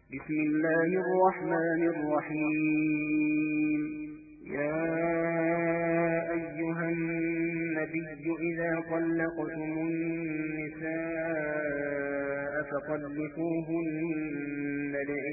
بسم الله الرحمن الرحيم. يا أيها النبي إذا طلقتم النساء فطلقوهن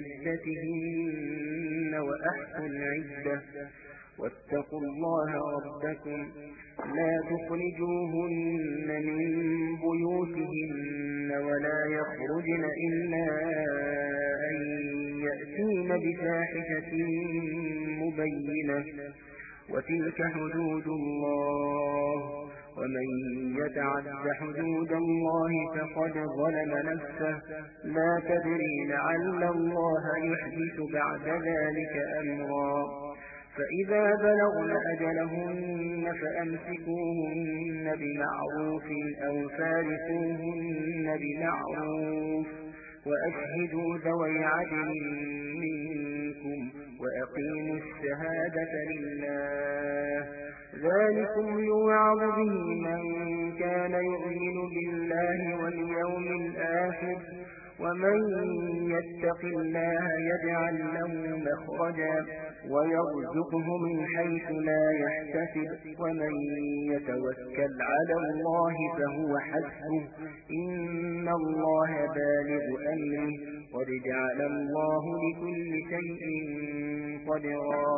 لعدتهن وأحصوا العدة واتقوا الله ربكم لا تخرجوهن من بيوتهن ولا يخرجن إلا أن يأتين بفاحشة مبينة وتلك حدود الله ومن يتعد حدود الله فقد ظلم نفسه لا تدري لعل الله يحدث بعد ذلك أمرا فإذا بلغن أجلهن فأمسكوهن بمعروف أو فارقوهن بمعروف وأشهدوا ذوي عدل منكم وأقيموا الشهادة لله ذلكم يوعظ به من كان يؤمن بالله واليوم الآخر ومن يتق الله يجعل له مخرجا ويرزقه من حيث لا يحتسب ومن يتوكل على الله فهو حسبه إن الله بالغ أمره قد جعل الله لكل شيء قدرا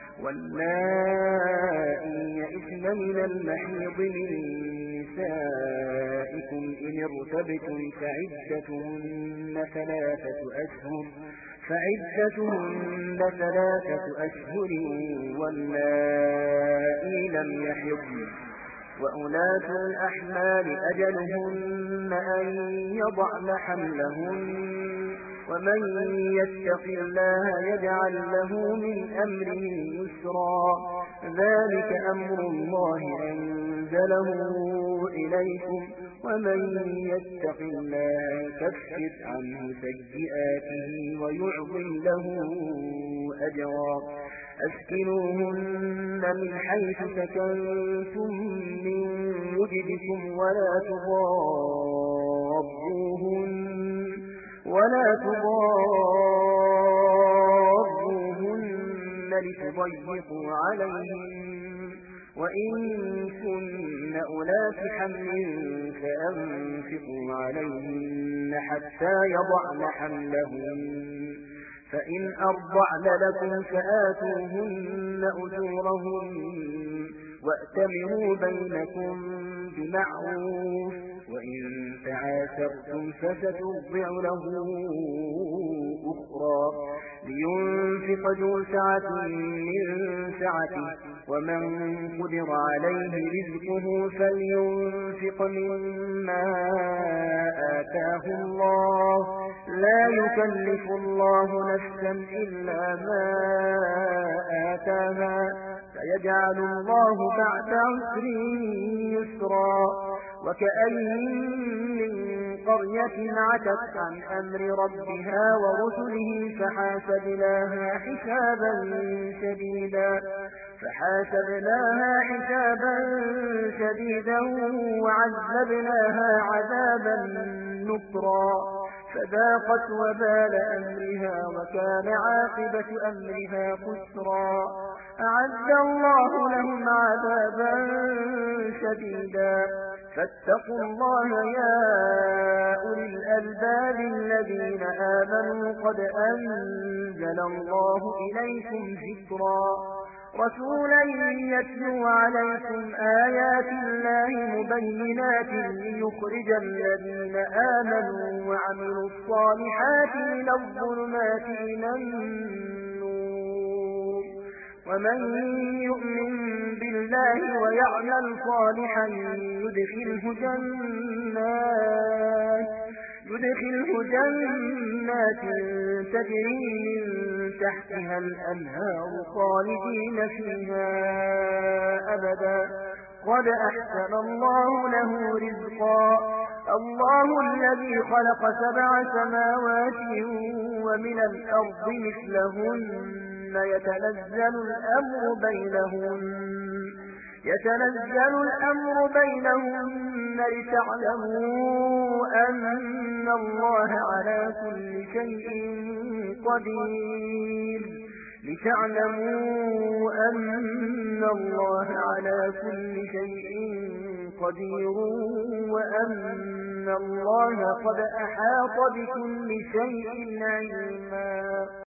واللائي يئسن من المحيض من نسائكم إن ارتبتم فعدتهن ثلاثة أشهر واللائي لم يحضن وأولاة الأحمال أجلهن أن يضعن حملهن ومن يتق الله يجعل له من أمره يسرا ذلك أمر الله أنزله إليكم ومن يتق الله يكفر عنه سيئاته ويعظم له أجرا أسكنوهن من حيث سكنتم من وجدكم ولا تضاروهن لتضيقوا عليهن وإن كن أولات حمل فأنفقوا عليهن حتى يضعن حملهن فإن أرضعن لكم فآتوهن أجورهن وأتمروا بينكم بمعروف وإن تعاسرتم فسترضع له أخرى لينفق ذو سعة من سعته ومن قدر عليه رزقه فلينفق مما آتاه الله لا يكلف الله نفسا إلا ما آتاها سيجعل الله بعد عسر يسرا وكأين من قرية عتت عن أمر ربها ورسله فحاسبناها حسابا شديدا وعذبناها عذابا نكرا فذاقت وبال أمرها وكان عاقبة أمرها خسرا أعد الله لهم عذابا شديدا فاتقوا الله يا أولي الألباب الذين آمنوا قد أنزل الله إليكم ذكرا رسولا يتلو عليكم آيات الله مبينات ليخرج الذين آمنوا وعملوا الصالحات من الظلمات إلى النور ومن يؤمن بالله ويعمل صالحا يدخله جنات تجري من تحتها الأنهار خالدين فيها أبدا قد أحسن الله له رزقا الله الذي خلق 7 سماوات ومن الأرض مثلهن يتنزل الأمر بينهن لتعلموا أن الله على كل شيء قدير لتعلموا أن الله على كل شيء قدير وأن الله قد أحاط بكل شيء علما